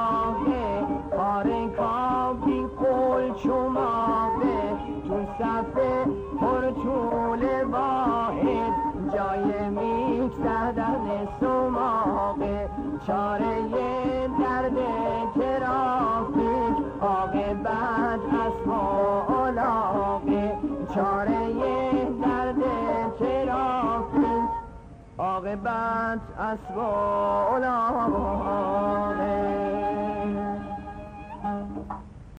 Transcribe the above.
سماقه کار کافی قول چماقه تو صفه پر طول واحد جای میک زدن سماقه چاره درد ترافیک عاقبت اسفال آقه چاره درد ترافیک عاقبت اسفال